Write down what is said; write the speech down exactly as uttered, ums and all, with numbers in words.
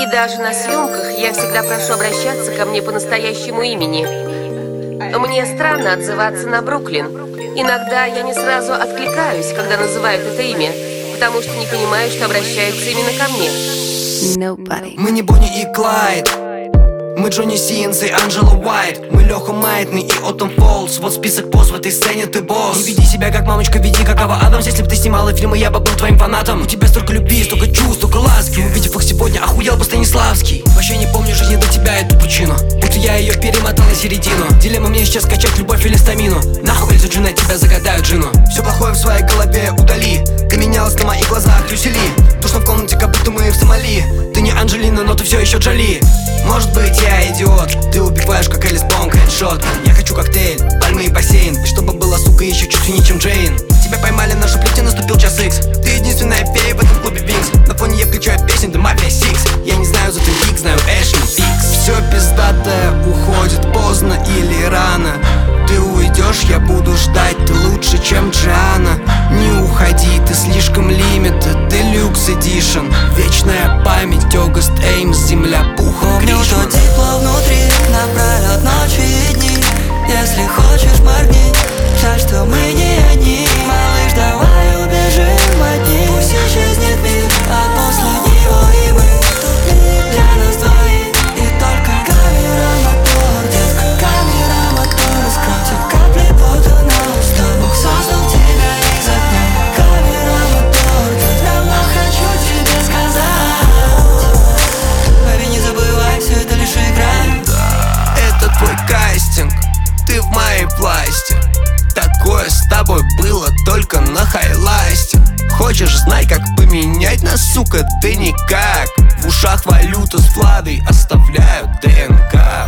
И даже на съемках я всегда прошу обращаться ко мне по настоящему имени. Мне странно отзываться на Бруклин. Иногда я не сразу откликаюсь, когда называют это имя, потому что не понимаю, что обращаются именно ко мне. Nobody. Мы не Бонни и Клайд, мы Джонни Синс и Анджела Уайт. Мы Леха Майтный и Оттон Фолс. Вот список поз в этой сцене, ты босс. Не веди себя как мамочка, веди как Ава Адамс. Если бы ты снимала фильмы, я бы был твоим фанатом. У тебя столько любви, столько чувств, столько ласки. Увидев их сегодня, охуел бы Станиславский. Вообще не помню жизни до тебя эту пучину, будто я ее перемотал на середину. Дилемма мне сейчас скачать любовь или стамину. Нахуй пользу джина, тебя загадают джину. Все плохое в своей голове удали. Поменялось на моих глазах Люсили. Душно в комнате, как будто мы в Сомали. Ты не Анджелина, но ты все еще Джоли. Может быть я идиот, ты убиваешь как Элис Бонг, хедшот. Я хочу коктейль, пальмы и бассейн. И чтобы была, сука, еще чуть сильнее, чем Джейн. Тебя поймали на шуплете, наступил час икс. Ты единственная фея в этом клубе Винкс. На фоне я включаю песен The Mafia Six. Я не знаю, зато Вик, знаю Эшли Фикс. Все пиздатое уходит поздно или рано. Ты уйдешь, я буду ждать, ты лучше, чем Джиана. Не уходи, ты слишком лимитед, Deluxe Edition. Вечная память, Огуст Эймс, земля пухом Помню то тепло внутри, напролет ночи и дни. Если хочешь, моргни, жаль, что мы не одни. Малыш, давай убежим от них. Пусть исчезнет мир, от после него и мы. Тут мир для нас двоих, и только камера мотор, детка, камера мотор. Скройте капли пота на уста, Бог создал тебя из огня. Камера мотор, я давно хочу тебе сказать. Бэби, не забывай, все это лишь игра. Это твой кастинг, ты в моей власти. Такое с тобой было только на хайласте. Хочешь знать, как поменять нас, сука, ты никак. В ушах валюта с Владой оставляют ДНК.